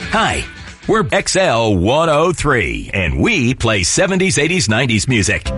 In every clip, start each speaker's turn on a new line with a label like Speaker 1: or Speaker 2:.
Speaker 1: Hi, we're XL 103, and we play 70s, 80s, 90s music.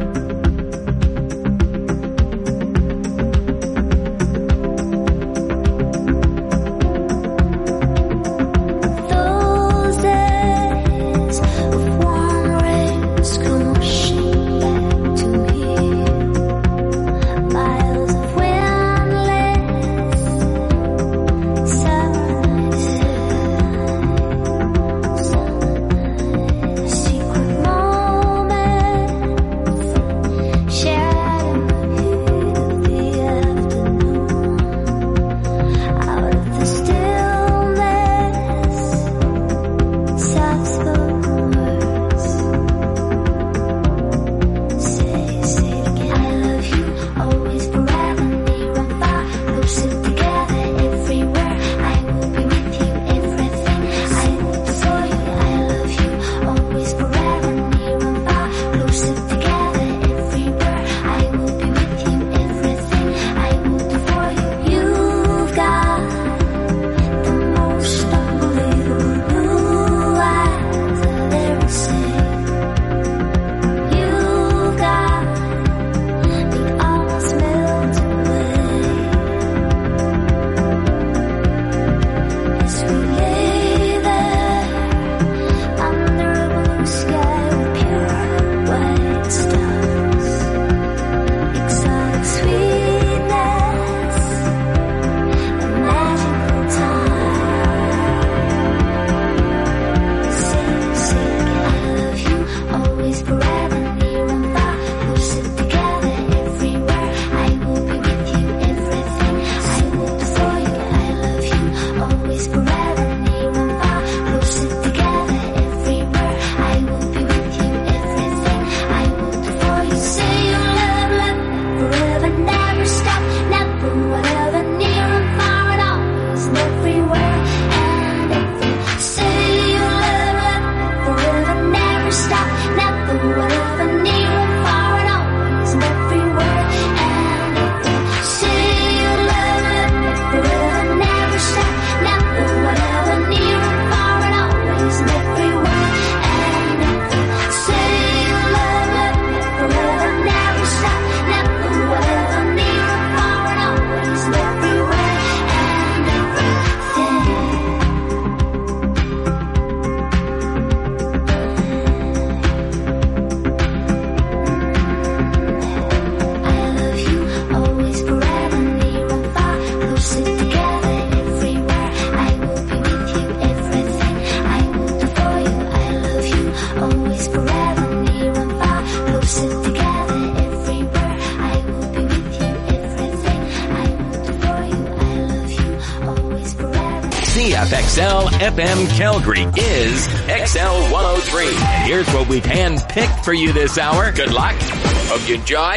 Speaker 2: CFXL FM Calgary is XL 103. And here's what we've handpicked for you this hour. Good luck. Hope you enjoy.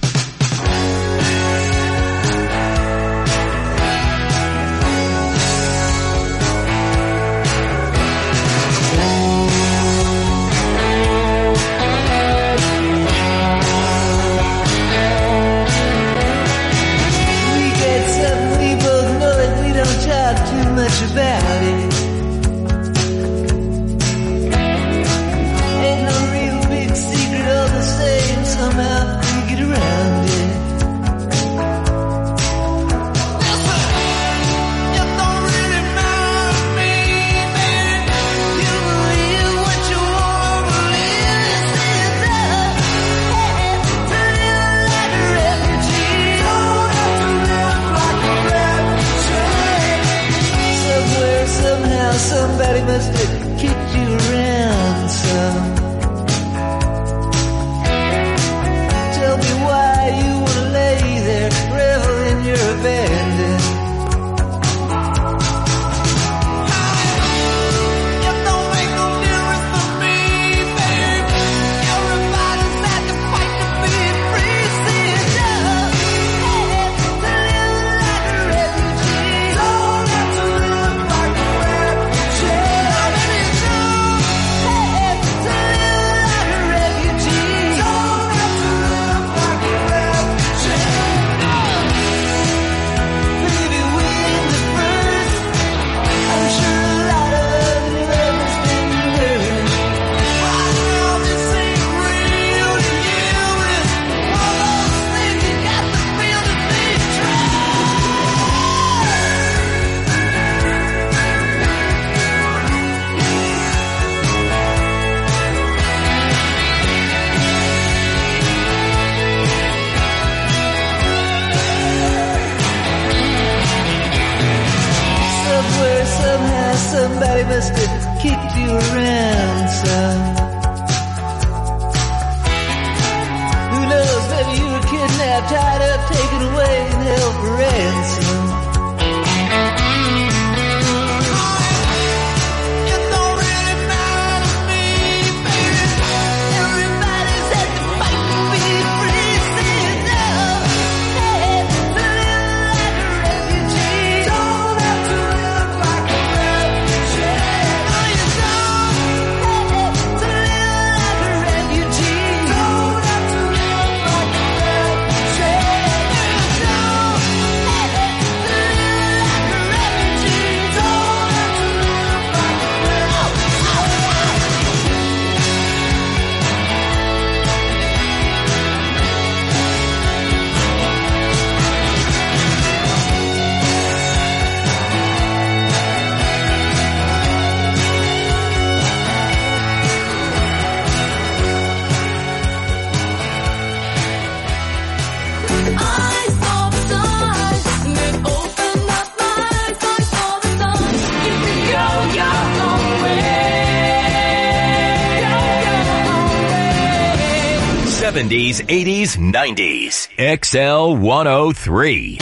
Speaker 3: Much about it. Ain't no real big secret, all the same. Somehow we get around it. You don't really know me, man. You believe what you want to believe. This is love. Hey, to live like a refugee. Don't have to live like a refugee. Somewhere, somehow, somebody must have kicked you around some. Tell me why you wanna lay there, revel in your abandon. You don't make no difference for me, babe. Everybody's had to fight to be free. See it love, hey, to live like a refugee. Don't have to live like a refugee. somewhere, somehow, somebody must have kicked you around, son. Who knows, maybe you were kidnapped, tied up, taken away, and held for ransom.
Speaker 1: '70s, '80s, '90s. XL 103.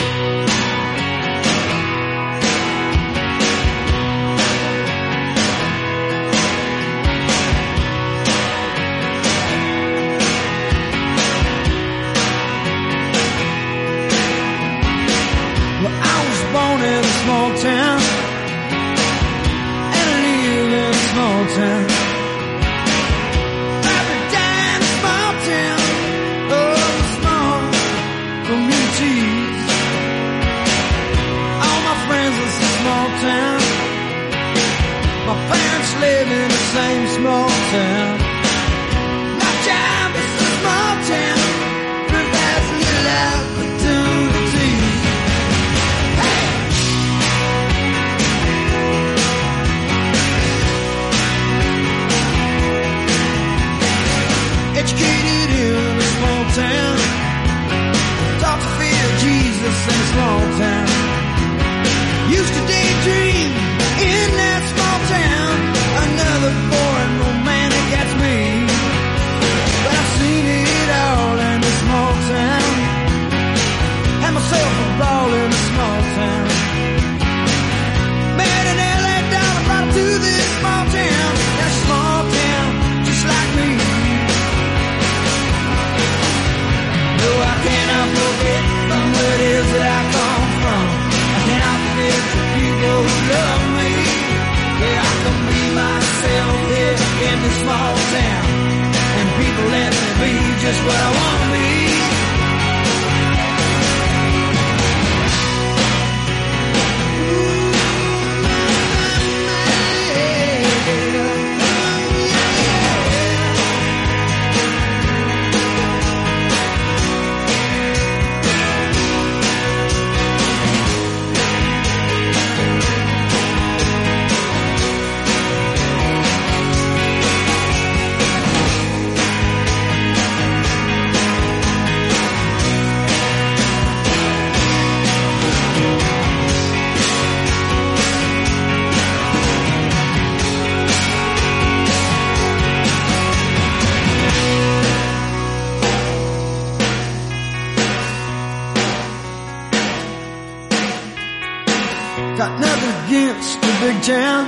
Speaker 4: Got nothing against the big town.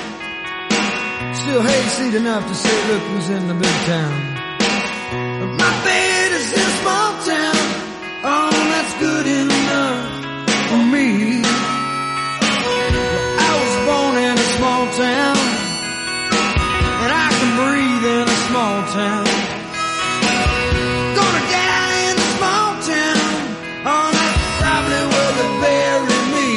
Speaker 4: Still hayseed enough to say, look who's in the big town. But my bed is in a small town. Oh, that's good enough for me. I was born in a small town, and I can breathe in a small town. Gonna die in a small town. Oh, that's probably where they bury me.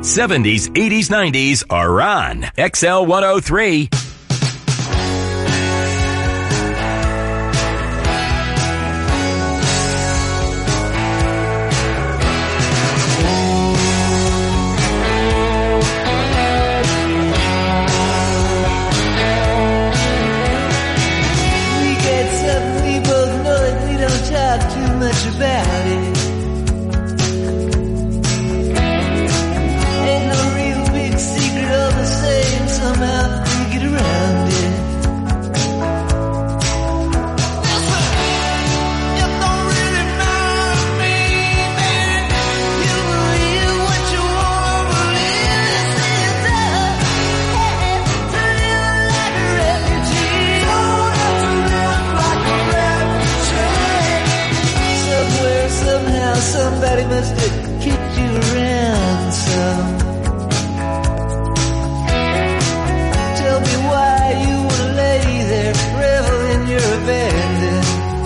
Speaker 1: 70s, 80s, 90s are on XL 103.
Speaker 4: About it. Ain't no real big secret, all the same, somehow we get around it. Listen, it don't really matter to me, man. You believe what you want to believe. This is have to live like a refugee. Don't have to live like a refugee. Somewhere, somehow, somebody must have kicked you around some. Tell me why you wanna lay there, revel in your abandon.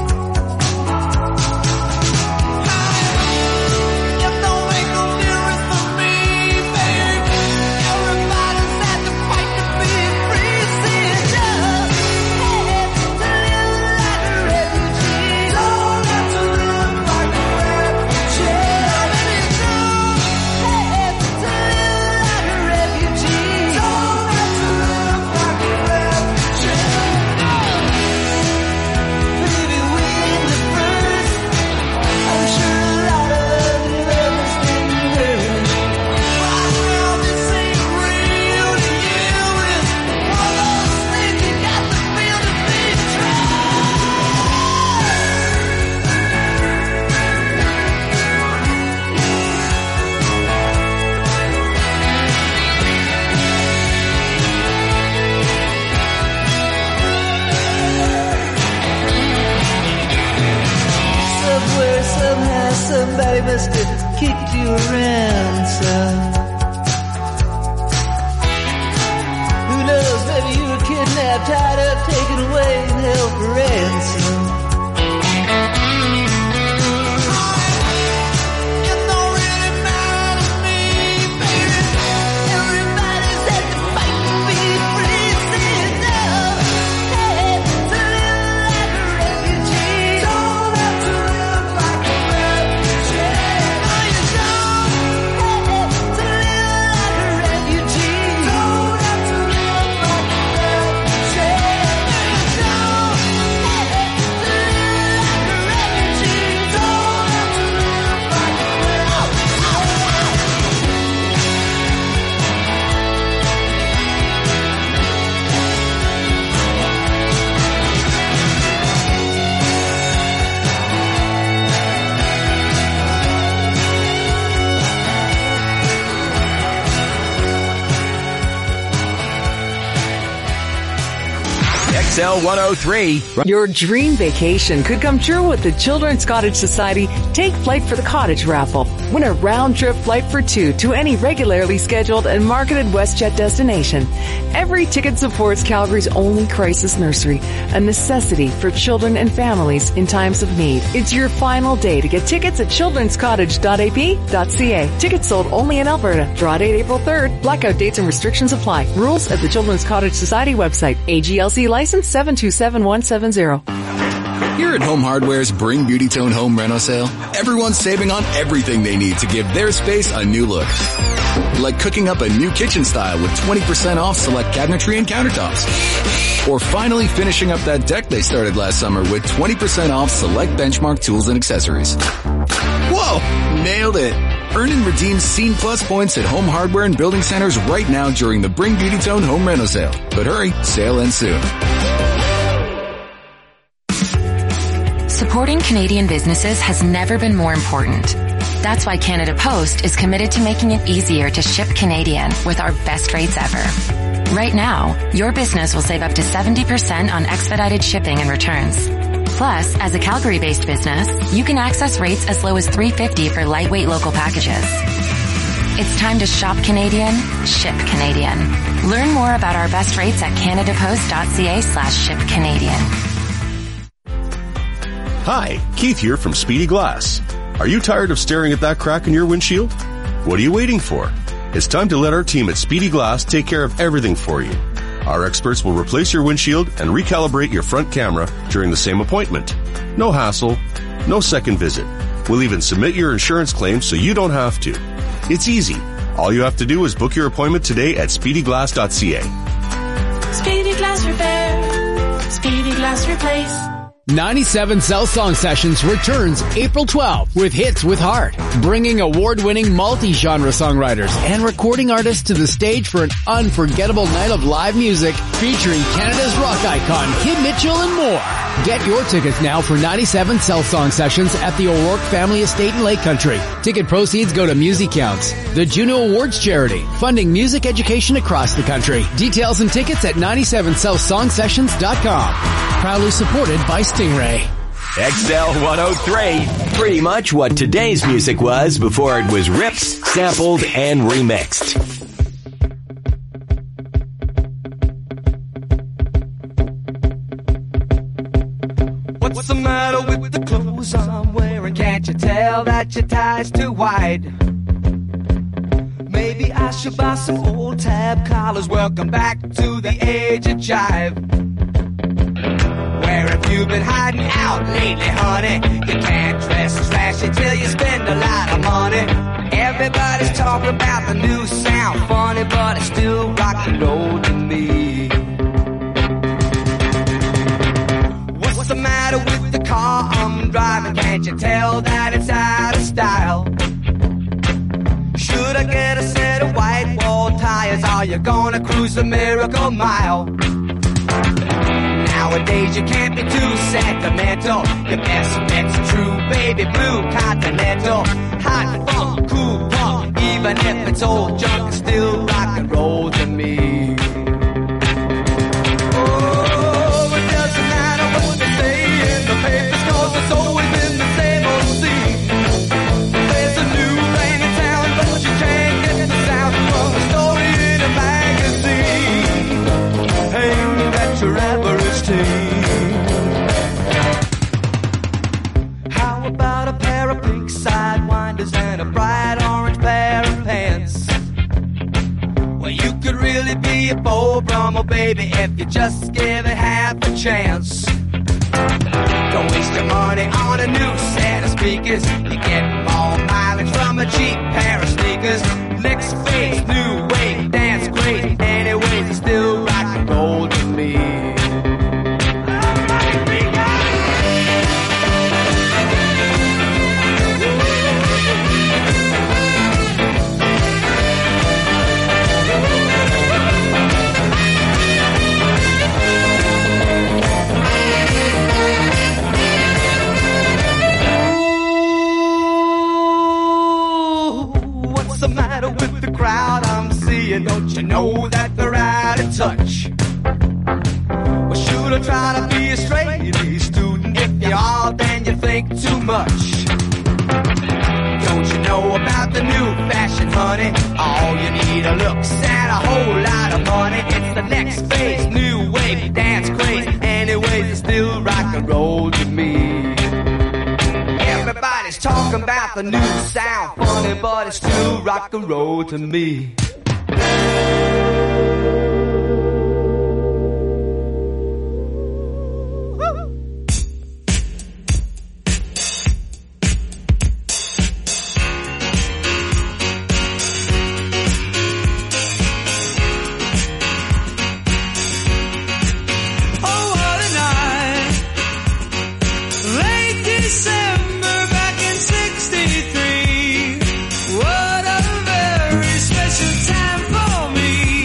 Speaker 4: It don't make no difference for me, baby. Everybody's had to fight to be free. See, just have to live like a refugee. Don't have to live like a refugee. Have to live like a refugee. Don't have to live like a refugee. Baby, we in the first. I'm sure a lot of other lovers didn't hurt. Right now, this ain't real to you. It's one of those things you got to feel to be true. Somewhere, somehow, somebody must have kicked you around some. Who knows, maybe you were kidnapped, tied up, taken away, and held for ransom. It don't really matter to me, baby. Everybody's had to fight to be free. See, no, have to live like a refugee. Don't have to live like a refugee. No, you don't have to live like a refugee. Don't have to live like a refugee. You don't have to live like a refugee. Don't have to live like a
Speaker 1: XL 103.
Speaker 5: Your dream vacation could come true with the Children's Cottage Society Take Flight for the Cottage raffle. Win a round-trip flight for two to any regularly scheduled and marketed WestJet destination. Every ticket supports Calgary's only crisis nursery, a necessity for children and families in times of need. It's your final day to get tickets at childrenscottage.ap.ca. Tickets sold only in Alberta. Draw date April 3rd. Blackout dates and restrictions apply. Rules at the Children's Cottage Society website. AGLC license 727170.
Speaker 6: Here at Home Hardware's Bring Beauty Tone Home Reno sale, everyone's saving on everything they need to give their space a new look. Like cooking up a new kitchen style with 20% off select cabinetry and countertops. Or finally finishing up that deck they started last summer with 20% off select Benchmark tools and accessories. Whoa! Nailed it! Earn and redeem Scene Plus points at Home Hardware and Building Centers right now during the Bring Beauty Tone Home Reno sale. But hurry, sale ends soon.
Speaker 7: Supporting Canadian businesses has never been more important. That's why Canada Post is committed to making it easier to ship Canadian with our best rates ever. Right now, your business will save up to 70% on expedited shipping and returns. Plus, as a Calgary-based business, you can access rates as low as $3.50 for lightweight local packages. It's time to shop Canadian, ship Canadian. Learn more about our best rates at canadapost.ca/shipcanadian.
Speaker 8: Hi, Keith here from Speedy Glass. Are you tired of staring at that crack in your windshield? What are you waiting for? It's time to let our team at Speedy Glass take care of everything for you. Our experts will replace your windshield and recalibrate your front camera during the same appointment. No hassle, no second visit. We'll even submit your insurance claim so you don't have to. It's easy. All you have to do is book your appointment today at speedyglass.ca.
Speaker 3: Speedy Glass Repair. Speedy Glass Replace.
Speaker 9: 97 Cell Song Sessions returns April 12th with Hits with Heart, bringing award-winning multi-genre songwriters and recording artists to the stage for an unforgettable night of live music featuring Canada's rock icon Kid Mitchell and more. Get your tickets now for 97 Cell Song Sessions at the O'Rourke Family Estate in Lake Country. Ticket proceeds go to Music Counts, the Juno Awards charity, funding music education across the country. Details and tickets at 97cellsongsessions.com. Proudly supported by Stingray.
Speaker 1: XL 103. Pretty much what today's music was before it was ripped, sampled, and remixed.
Speaker 10: What's the matter with the clothes I'm wearing? Can't you tell that your tie's too wide? Maybe I should buy some old tab collars. Welcome back to the age of jive. Where have you been hiding out lately, honey? You can't dress trashy till you spend a lot of money. Everybody's talking about the new sound, funny, but it's still rock and roll to me. What's the matter with the car I'm driving? Can't you tell that it's out of style? Should I get a set of white wall tires? Are you gonna cruise the Miracle Mile? Nowadays you can't be too sentimental. Your best bet's a true baby blue Continental. Hot funk, cool punk, even if it's old junk, it's still rock and roll to me. Oh, it doesn't matter what they say in the papers, 'cause it's always been the same old scene. There's a new thing in town, but you can't get the sound from a story in a magazine. Ain't that your average team? How about a pair of pink sidewinders and a bright orange pair of pants? Well, you could really be a Bo Brummel, baby, if you just give it half a chance. Don't waste your money on a new set of speakers. You get more mileage from a cheap pair of sneakers. Next phase, new wave, dance great. Anyways, it's still rock and roll to me. What's the matter with the crowd I'm seeing? Don't you know that they're out of touch? Well, should I try to be a straight A student? If you are, then you think too much. Don't you know about the new fashion, honey? All you need are looks and a whole lot of money. It's the next phase, new wave, dance craze. Anyways, it's still rock and roll to me. Everybody's talking about the new sound, funny, but it's still rock and roll to me.
Speaker 3: What a very special time for me.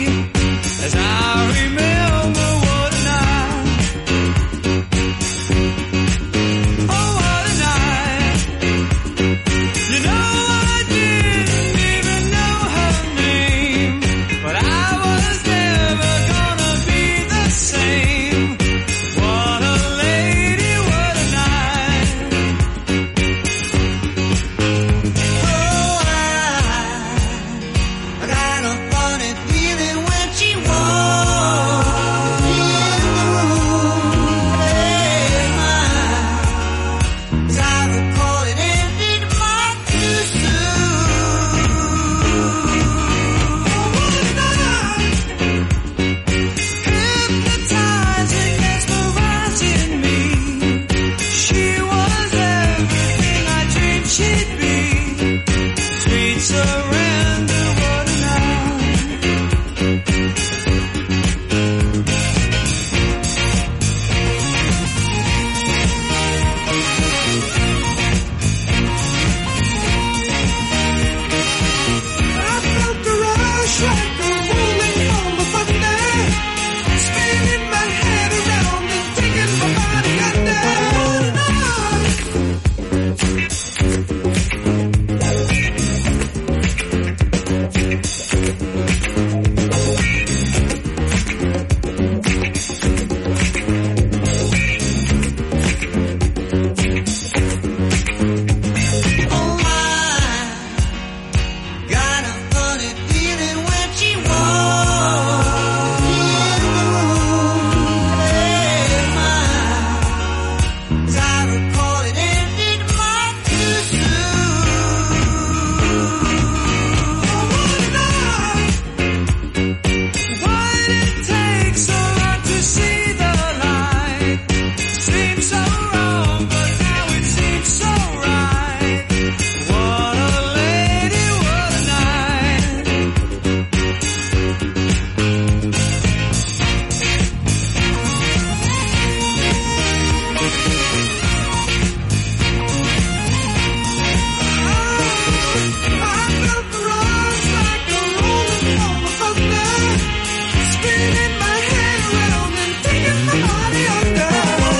Speaker 3: surrender, what a night. I felt the rush like a rolling home of thunder, spinning my head around and taking my body under. What a night. Oh my, got a funny feeling when she walks in the room. Hey, my, time to call it ended much too soon. Why did it take so long to see the light? Seems so wrong, but now it seems so right. What a lady, what a night. I felt the rush like a rolling home of thunder, spinning my head around and taking my body under.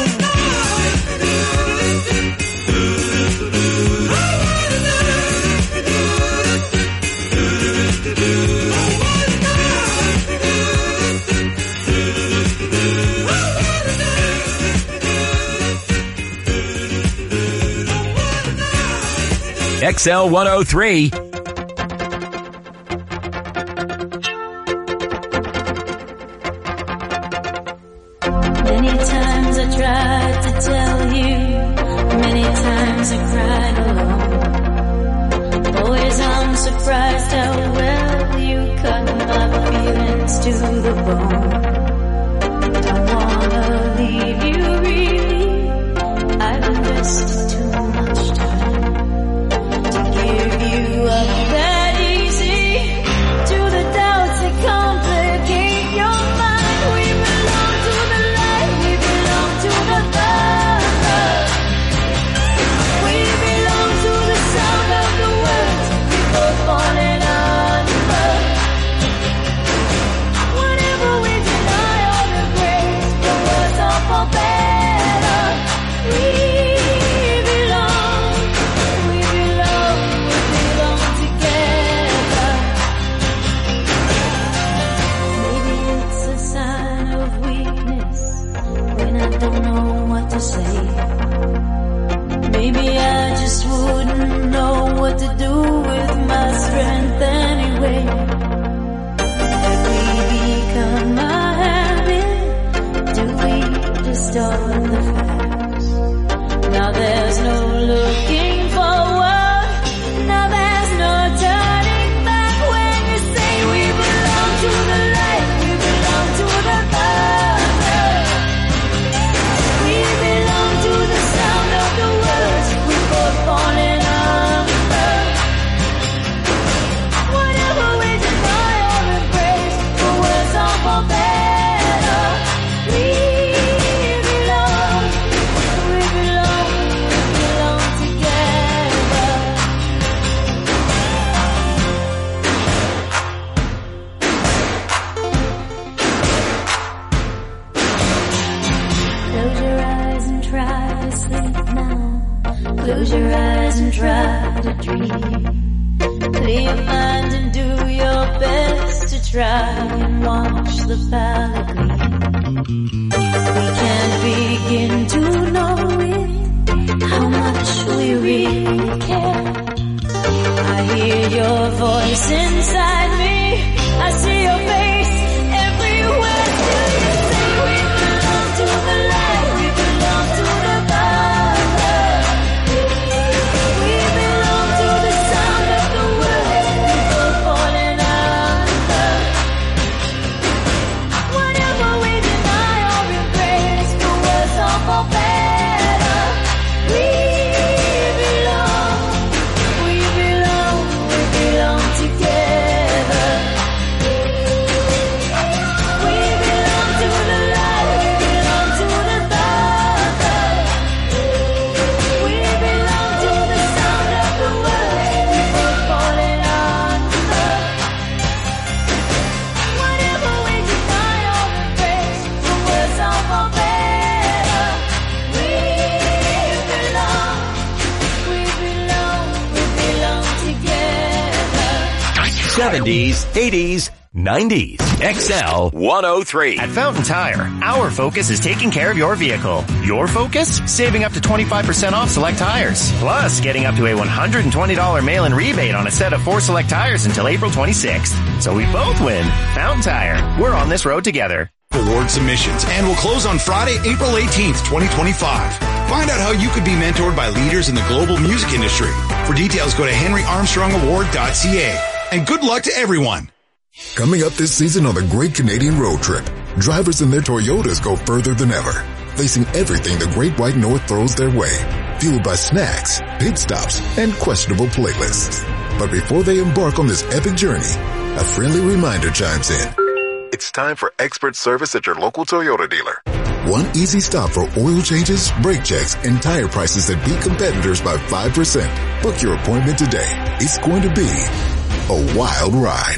Speaker 1: XL 103.
Speaker 11: Many times I tried to tell you, many times I cried alone. Always I'm surprised how well you cut my feelings to the bone. Don't wanna leave you really, I've invested too much time to give you up that easy to the doubts that complicate your mind. We belong to the light, we belong to the thunder, we belong to the sound of the words we both falling under. Whenever we deny all the grace, the words all for better. We belong together. Maybe it's a sign of weakness when I don't know what to say. Maybe I just wouldn't know what to do with my strength anyway. Have we become a habit? Do we distort the facts? Now there's no looking forward, now there's no turning back. When you say we belong to the light, we belong to the thunder, we belong to the sound of the words we both falling under. Whatever we deny or embrace, the words are for better. We belong together. Close your eyes and try to sleep now. Close your eyes and try to dream. Clear your mind and do your best to try and watch the palette gleam. We can't begin to know it, how much we really care. I hear your voice inside me, I see your face everywhere. Till you say we belong to the light, we belong to the thunder, we belong to the sound of the words we both falling under. Whatever we deny or embrace, the words are for better. We belong
Speaker 1: 70s, 80s, 90s. XL 103.
Speaker 12: At Fountain Tire, our focus is taking care of your vehicle. Your focus? Saving up to 25% off select tires. Plus, getting up to a $120 mail-in rebate on a set of 4 select tires until April 26th. So we both win. Fountain Tire. We're on this road together.
Speaker 13: Award submissions and will close on Friday, April 18th, 2025. Find out how you could be mentored by leaders in the global music industry. For details, go to henryarmstrongaward.ca. And good luck to everyone.
Speaker 14: Coming up this season on the Great Canadian Road Trip, drivers in their Toyotas go further than ever, facing everything the Great White North throws their way, fueled by snacks, pit stops, and questionable playlists. But before they embark on this epic journey, a friendly reminder chimes in.
Speaker 15: It's time for expert service at your local Toyota dealer.
Speaker 14: One easy stop for oil changes, brake checks, and tire prices that beat competitors by 5%. Book your appointment today. It's going to be a wild ride.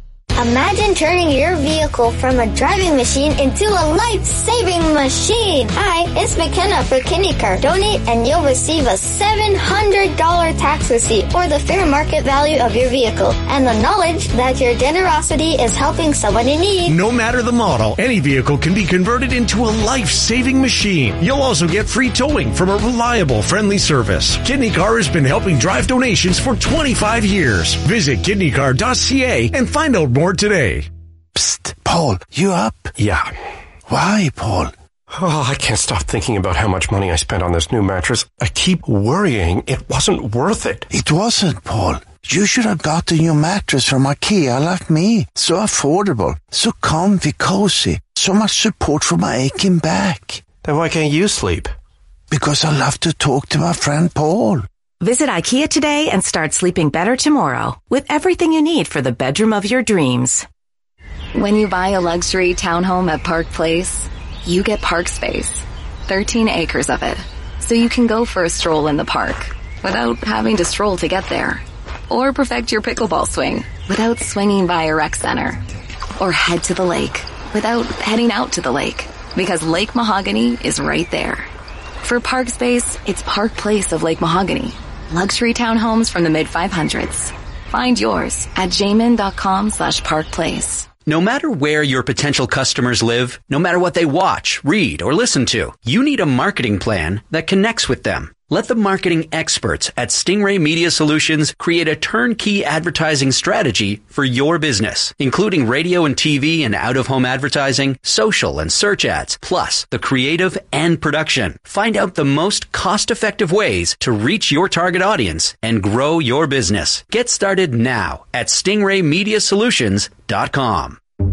Speaker 16: Imagine turning your vehicle from a driving machine into a life-saving machine. Hi, it's McKenna for KidneyCar. Donate and you'll receive a $700 tax receipt or the fair market value of your vehicle and the knowledge that your generosity is helping someone in need.
Speaker 17: No matter the model, any vehicle can be converted into a life-saving machine. You'll also get free towing from a reliable, friendly service. KidneyCar has been helping drive donations for 25 years. Visit kidneycar.ca and find out more today.
Speaker 18: Psst, Paul, you up?
Speaker 19: Yeah.
Speaker 18: Why, Paul?
Speaker 19: Oh, I can't stop thinking about how much money I spent on this new mattress. I keep worrying it wasn't worth it.
Speaker 18: It wasn't, Paul. You should have got the new mattress from IKEA like me. So affordable, so comfy, cozy, so much support for my aching back.
Speaker 19: Then why can't you sleep?
Speaker 18: Because I love to talk to my friend Paul.
Speaker 20: Visit IKEA today and start sleeping better tomorrow with everything you need for the bedroom of your dreams.
Speaker 7: When you buy a luxury townhome at Park Place, you get park space, 13 acres of it, so you can go for a stroll in the park without having to stroll to get there. Or perfect your pickleball swing without swinging by a rec center. Or head to the lake without heading out to the lake, because Lake Mahogany is right there. For park space, it's Park Place of Lake Mahogany. Luxury townhomes from the mid-500s. Find yours at jamin.com/parkplace.
Speaker 21: No matter where your potential customers live, no matter what they watch, read, or listen to, you need a marketing plan that connects with them. Let the marketing experts at Stingray Media Solutions create a turnkey advertising strategy for your business, including radio and TV and out-of-home advertising, social and search ads, plus the creative and production. Find out the most cost-effective ways to reach your target audience and grow your business. Get started now at stingraymediasolutions.com.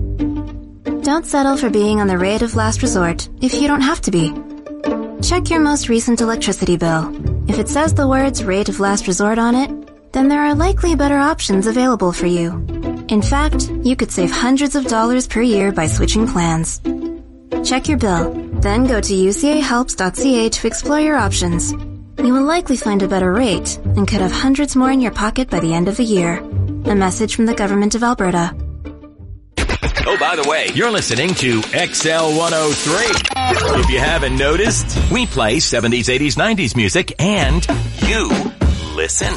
Speaker 22: Don't settle for being on the rate of last resort if you don't have to be. Check your most recent electricity bill. If it says the words rate of last resort on it, then there are likely better options available for you. In fact, you could save hundreds of dollars per year by switching plans. Check your bill, then go to ucahelps.ca to explore your options. You will likely find a better rate and could have hundreds more in your pocket by the end of the year. A message from the Government of Alberta.
Speaker 1: Oh, by the way, you're listening to XL 103. If you haven't noticed, we play 70s, 80s, 90s music, and you listen.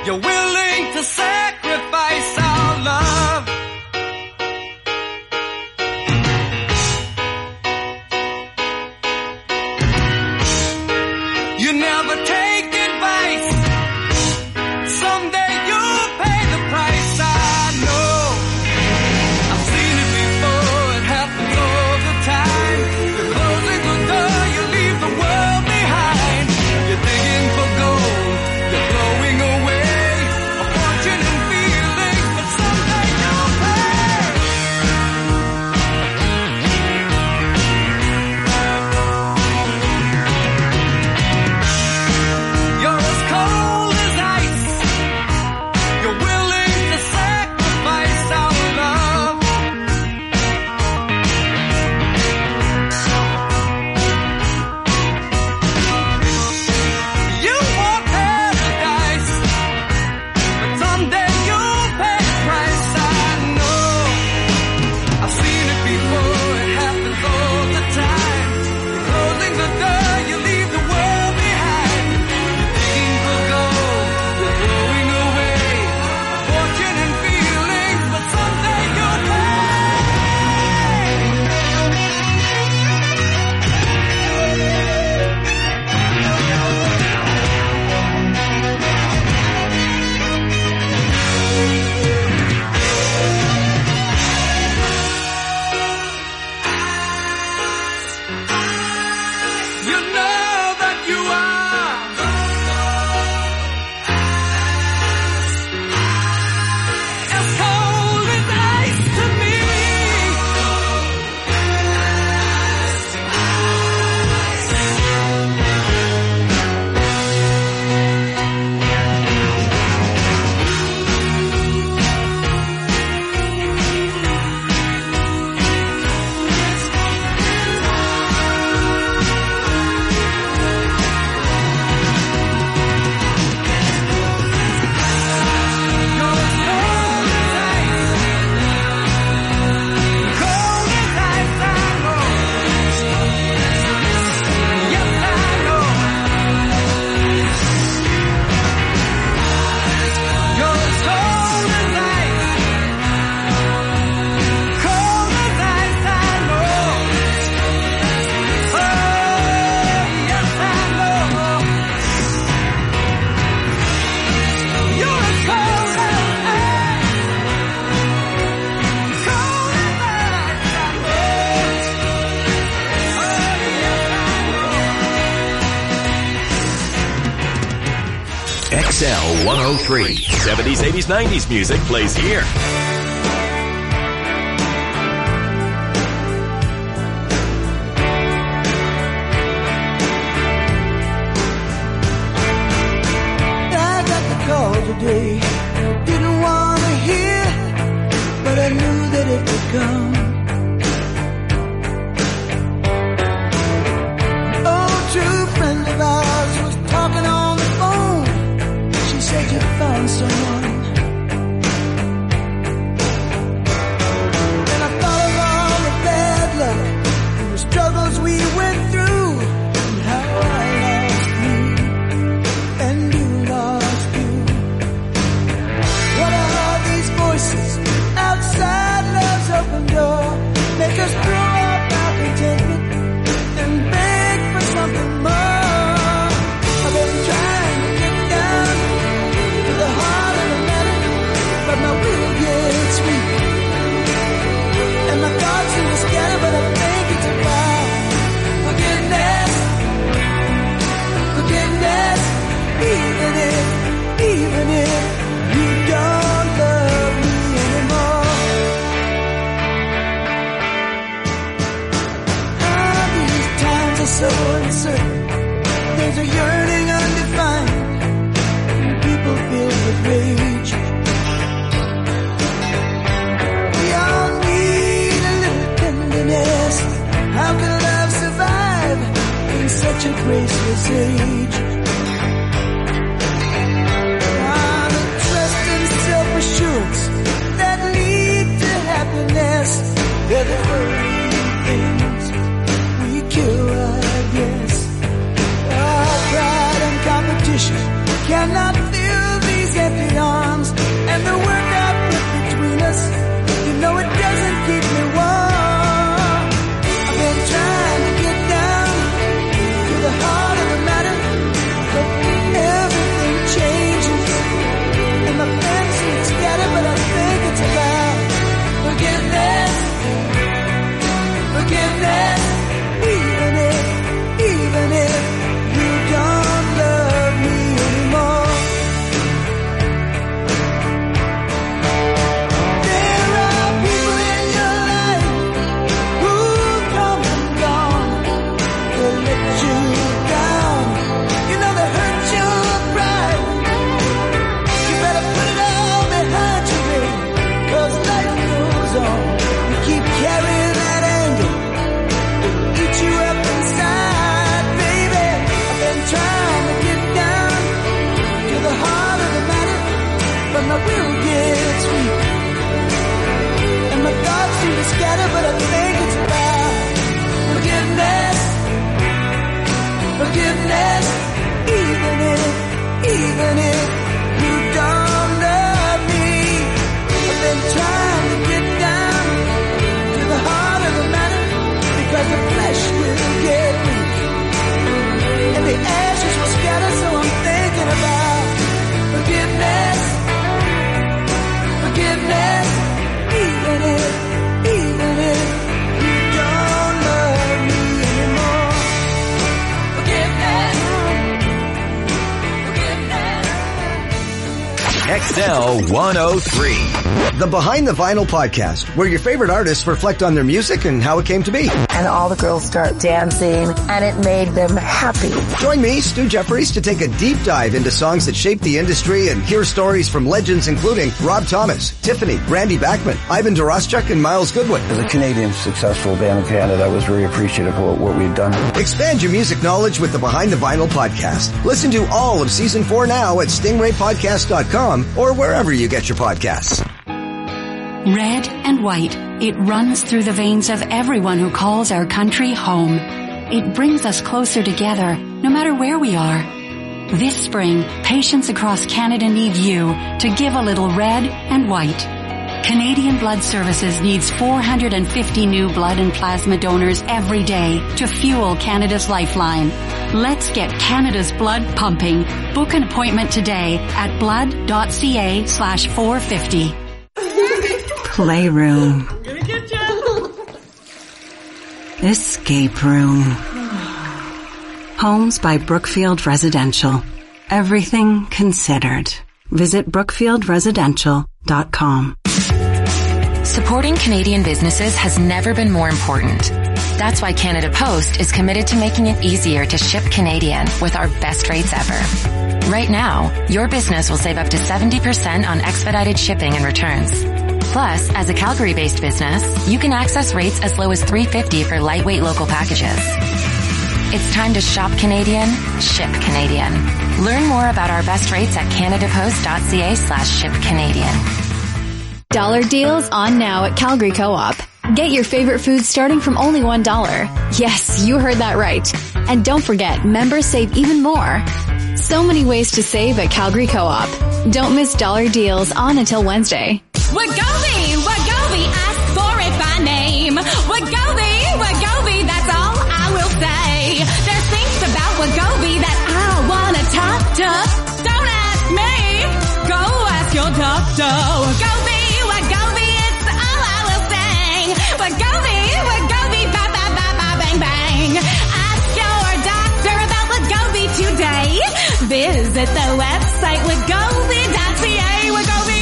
Speaker 10: You're willing to sacrifice our love. You never take advice. Someday you'll pay the price. I know. I've seen it before. It happens all the time. You're closing the door. You leave the world behind. You're digging for gold. You're blowing away a fortune and feelings, but someday you'll pay. You're as cold as ice. You're willing to sacrifice our love. You want paradise, but someday you'll pay the price. I know. I've seen it before. It happens all the time. You're closing the door. You leave the world behind. You're digging for gold. You're blowing away a fortune and feelings, but someday you'll pay. You know that you are as cold as ice to me. Cold as ice, I know. Yes, I know. You're as cold as ice. Cold as ice, I know. Oh, yes, I know. You're as cold as ice. Cold as ice, I know.
Speaker 1: XL 103. 70s, 80s, 90s music plays here.
Speaker 3: I got the call today. Didn't want to hear, but I knew that it would come. An old true friend of ours was talking on the phone. She said you found someone. And I thought of all the bad luck and the struggles we went through, and how I lost you and you lost you. What are all these voices outside love's open door? Make us throw up our contentment and beg for something more. I've been trying to get down to the heart of empty arms and the work I put between us. You know it doesn't keep me warm. I've been trying to get down to the heart of the matter, but everything changes and my plans seem scattered, but I think it's about forgiveness. Forgiveness, even if you don't love me anymore. There are people in your life who come and gone. They let you down. You know they hurt your pride. You better put it all behind you, baby, 'cause life goes on. You keep carrying that anger, eat you up inside, baby. I've been trying to get down to the heart of the matter, but my will gets weak and my thoughts seem to scatter, but I think it's about forgiveness. Forgiveness, even if you don't love me. I've been trying to get down to the heart of the matter, because the flesh will get weak and the ashes will scatter, so I'm thinking about forgiveness. Forgiveness, even if you don't love me anymore. Forgiveness.
Speaker 1: XL 103.
Speaker 2: The Behind the Vinyl podcast, where your favorite artists reflect on their music and how it came to be.
Speaker 4: And all the girls start dancing, and it made them happy.
Speaker 2: Join me, Stu Jeffries, to take a deep dive into songs that shaped the industry and hear stories from legends including Rob Thomas, Tiffany, Randy Bachman, Ivan Doroschuk, and Miles Goodwin.
Speaker 23: As a Canadian successful band in Canada, I was very appreciative of what we've done.
Speaker 2: Expand your music knowledge with the Behind the Vinyl podcast. Listen to all of Season 4 now at stingraypodcast.com or wherever you get your podcasts.
Speaker 24: Red and white, it runs through the veins of everyone who calls our country home. It brings us closer together, no matter where we are. This spring, patients across Canada need you to give a little red and white. Canadian Blood Services needs 450 new blood and plasma donors every day to fuel Canada's lifeline. Let's get Canada's blood pumping. Book an appointment today at blood.ca/450.
Speaker 25: Playroom. Escape room. Homes by Brookfield Residential. Everything considered. Visit brookfieldresidential.com.
Speaker 7: Supporting Canadian businesses has never been more important. That's why Canada Post is committed to making it easier to ship Canadian with our best rates ever. Right now, your business will save up to 70% on expedited shipping and returns. Plus, as a Calgary-based business, you can access rates as low as $3.50 for lightweight local packages. It's time to shop Canadian, ship Canadian. Learn more about our best rates at canadapost.ca/shipcanadian.
Speaker 26: Dollar deals on now at Calgary Co-op. Get your favorite food starting from only $1. Yes, you heard that right. And don't forget, members save even more. So many ways to save at Calgary Co-op. Don't miss dollar deals on until Wednesday.
Speaker 27: Wegovy, ask for it by name. Wegovy, that's all I will say. There's things about Wegovy that I wanna talk to. Don't ask me, go ask your doctor. Wegovy, it's all I will say. Wegovy, ba ba ba ba bang bang. Ask your doctor about Wegovy today. Visit the website wegovy.ca. Wegovy.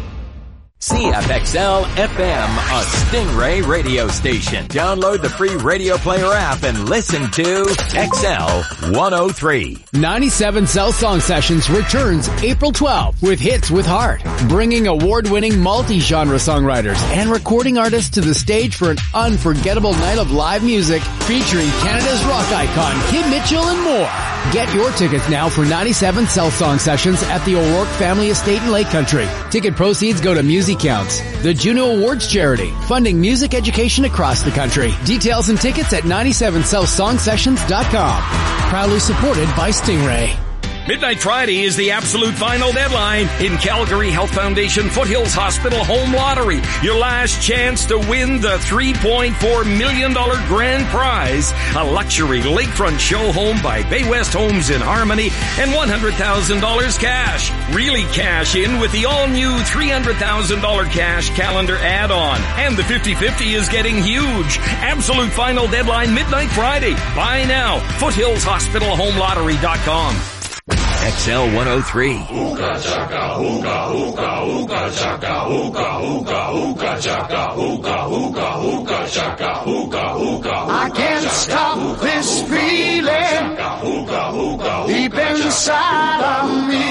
Speaker 1: CFXL FM, a Stingray radio station. Download the free Radio Player app and listen to XL 103.
Speaker 9: 97 Cell Song Sessions returns April 12th with Hits with Heart, bringing award-winning multi-genre songwriters and recording artists to the stage for an unforgettable night of live music featuring Canada's rock icon Kim Mitchell and more. Get your tickets now for 97 Cell Song Sessions at the O'Rourke Family Estate in Lake Country. Ticket proceeds go to Music Counts, the Juno Awards charity, funding music education across the country. Details and tickets at 97cellsongsessions.com. Proudly supported by Stingray.
Speaker 5: Midnight Friday is the absolute final deadline in Calgary Health Foundation Foothills Hospital Home Lottery. Your last chance to win the $3.4 million grand prize, a luxury lakefront show home by Bay West Homes in Harmony, and $100,000 cash. Really cash in with the all-new $300,000 cash calendar add-on. And the 50-50 is getting huge. Absolute final deadline Midnight Friday. Buy now. FoothillsHospitalHomeLottery.com.
Speaker 1: XL 103.
Speaker 3: Hookah chaka, hookah, hookah, hookah chaka, hookah, hookah, hookah chaka, hookah, hookah, hookah chaka, hookah, hookah.
Speaker 10: I can't stop this feeling deep inside of me.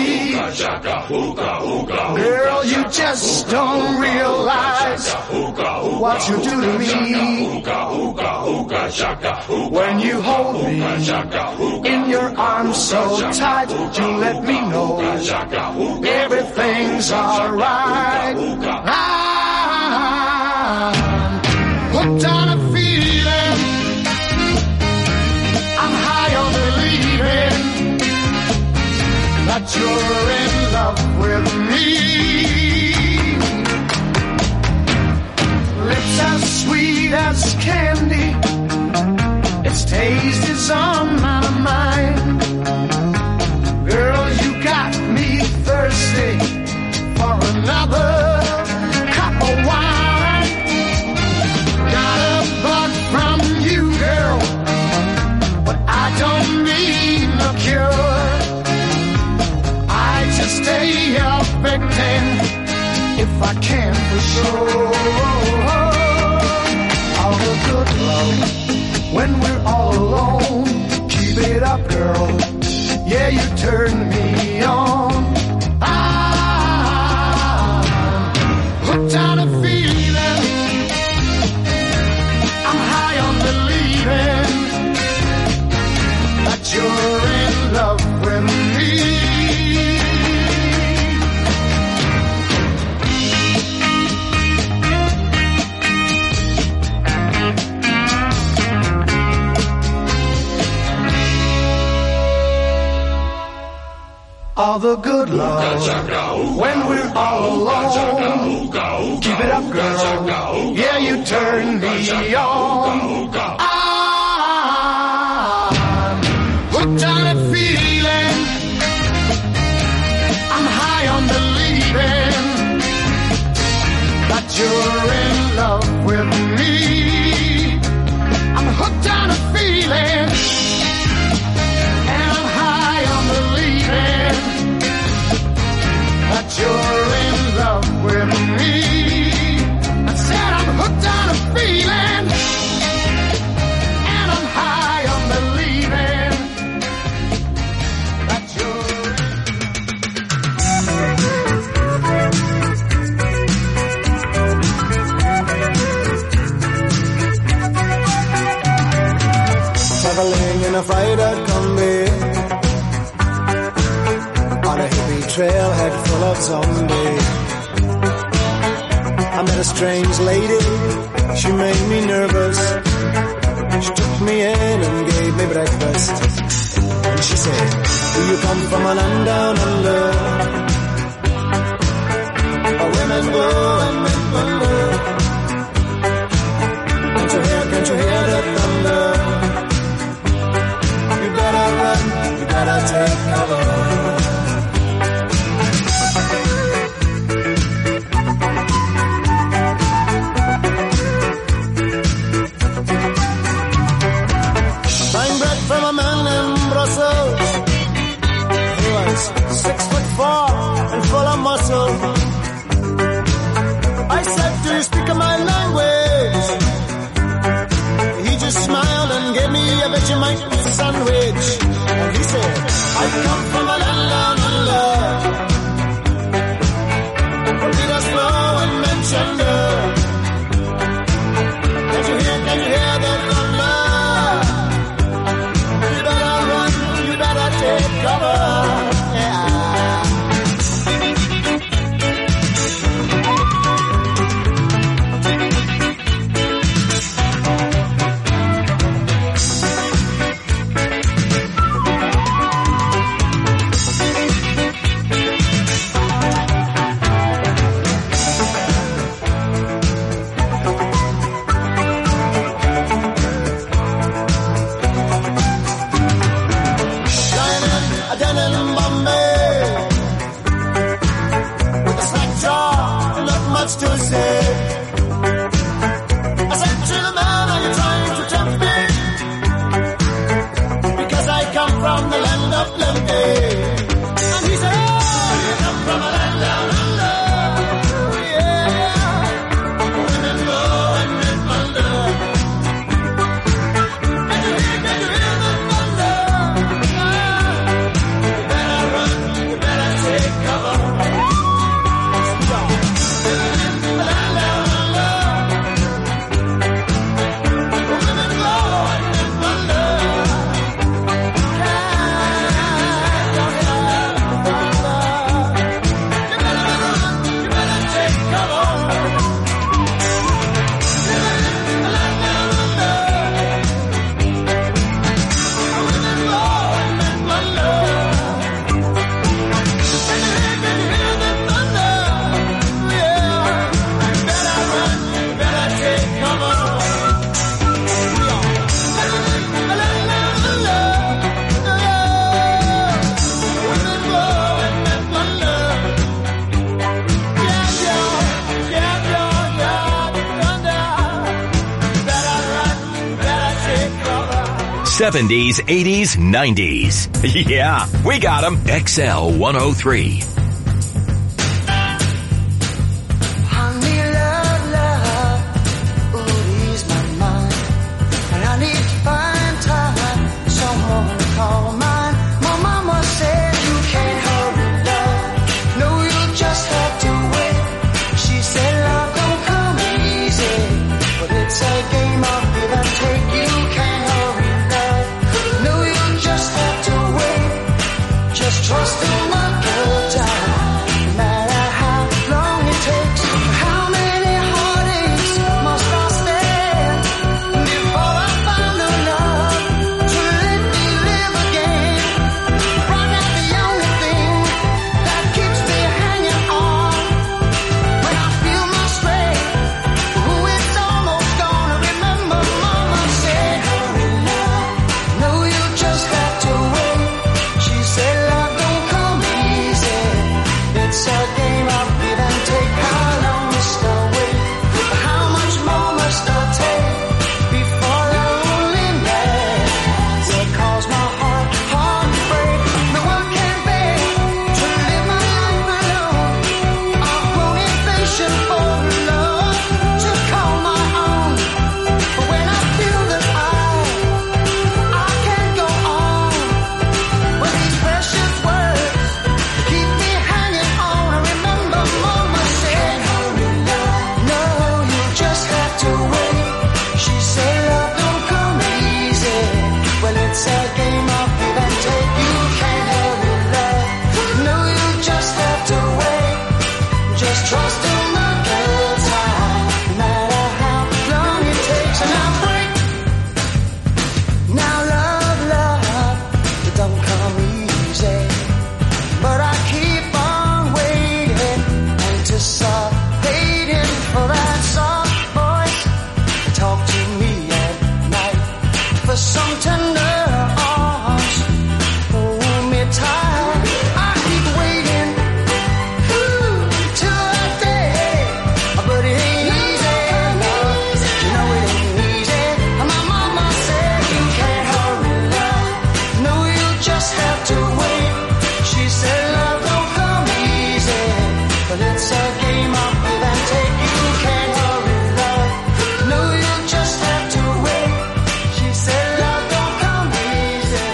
Speaker 10: Girl, you just don't realize what you do to me. When you hold me in your arms so tight, you let me know everything's alright. I'm hooked on a feeling, I'm high on believing that you're in love with me. Lips as sweet as candy, its taste is on my mind. Girl, you got me thirsty for another cup of wine. Got a bug from you, girl, but I don't need no cure. I just stay affecting if I can for sure. All the good love when we're all alone. Keep it up, girl. Yeah, you turn me on. I'm hooked on a feeling, I'm high on believing that you're in love with me. All the good love when we're all alone. Keep it up, girl. Yeah, you turn me on. I'm hooked on a feeling, I'm high on believing that you're in love with me. I'm hooked on a feeling, and I'm high on believing that you're in love with me. I said I'm hooked on a feeling, and I'm high on believing that traveling in a freighter combi on a hippie trailhead full of zombies. I met a strange lady, she made me nervous. She took me in and gave me breakfast. And she said, do you come from a land down under, where women go and men wonder? Can't you hear the thunder? You better run, you better take cover. From a man in Brussels, he was 6'4",
Speaker 3: much to say. I said to the man, are you trying to tempt me? Because I come from the land of plenty. And he said, oh, you come from a land down under. Yeah, women go and men wonder. Can you hear the thunder? You better run, you better take cover.
Speaker 1: '70s, '80s, '90s. Yeah, we got them. XL 103.
Speaker 3: Honey, love, ooh, ease my mind. And I need to find time, someone to call mine. My mama said you can't hurry, love. No, you just have to wait. She said love don't come easy, but it's a game of give and take. You can't hurry, love. No, you just have to wait. Just trust in my good time. No matter how long it takes. How many heartaches must I stand before I find a love to let me live again? Right now the only thing that keeps me hanging on when I feel my strength. Ooh, it's almost gone. Remember mama said, hurry love. No, you just have to wait. She said love don't come easy. It's a game of give and take. How long must I wait? How much more must I take before loneliness will cause my heart to break? No one can bear to live my life alone. I've grown impatient for love to call my own. But when I feel that I can't go on with these precious words keep me hanging on. I remember mama said, hurry love. No, you just have to wait. She said love don't come easy. Well, it's a game of give and take. You can't hurry love. No, you just have to wait. Just trust in the good time. No matter how long it takes. And I break. Now love, it don't come easy. But I keep on waiting, anticipating for that soft voice to talk to me at night. For some tender arms, hold me tight. I keep waiting, till that day. But it ain't easy, no. You know it ain't easy. My mama said you can't hurry love. No, you just have to wait. She said love don't come easy, but it's a game of give and take. You can't hurry love. No, you just have to wait. She said love don't come easy.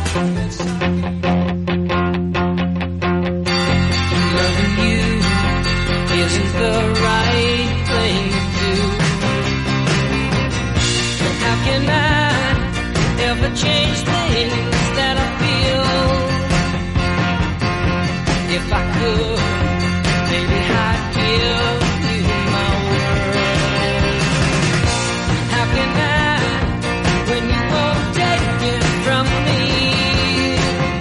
Speaker 6: Loving you isn't the right thing to do. How can I ever change things that I feel? If I could, maybe I'd give you my word. How can I, when you won't take it from me?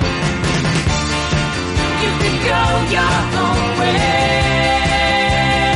Speaker 6: You can go your own way.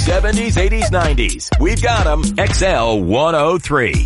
Speaker 1: 70s, 80s, 90s. We've got them. XL 103.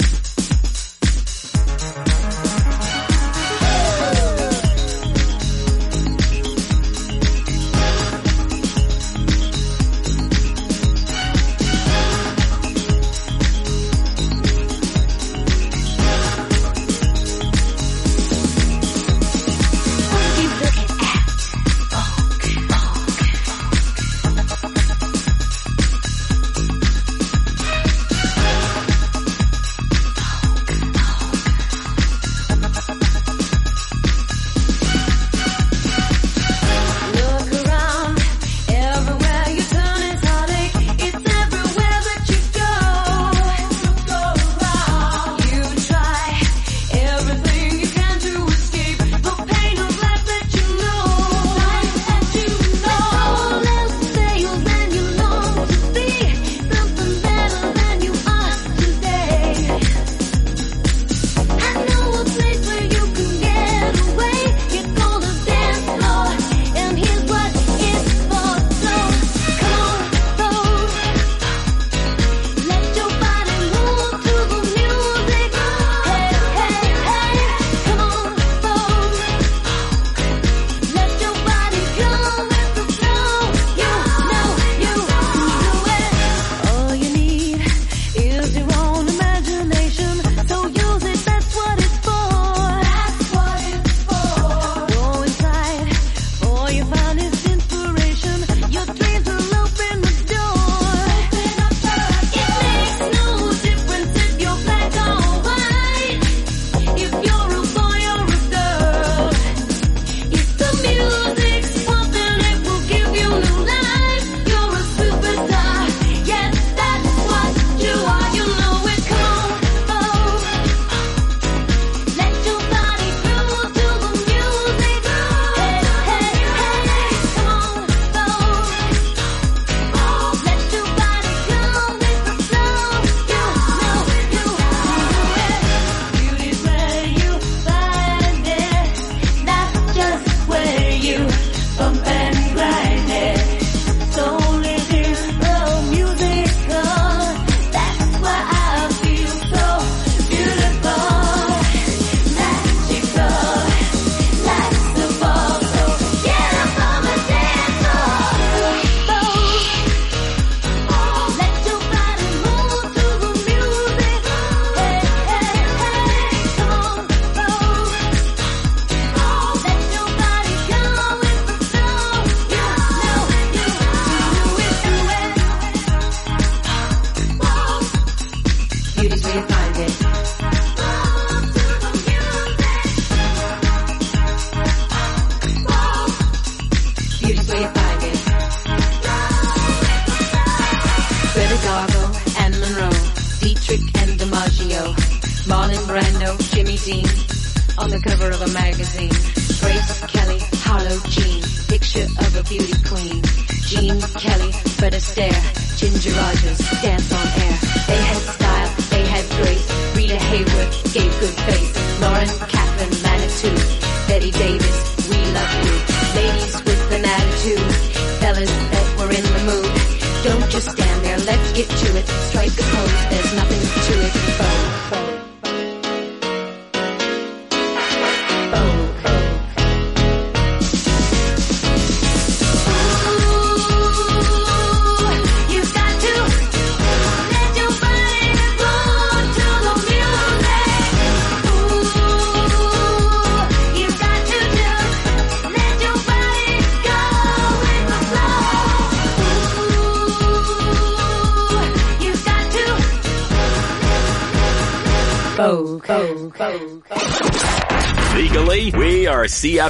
Speaker 1: Legally, we are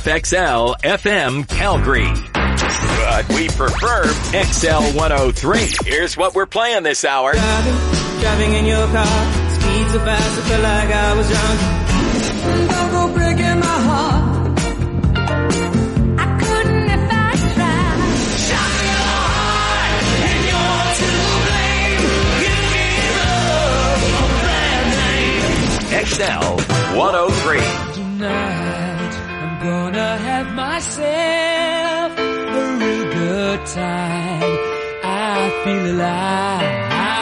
Speaker 1: CFXL FM Calgary. But we prefer XL 103. Here's what we're playing this hour.
Speaker 10: Driving in your car, speed so fast I felt like I was drunk. Don't go breaking my heart. I couldn't if I tried. Shot me hard, and you're to blame. Give me love, a bad name.
Speaker 1: XL 103.
Speaker 10: Tonight, I'm gonna have myself a real good time. I
Speaker 6: feel alive.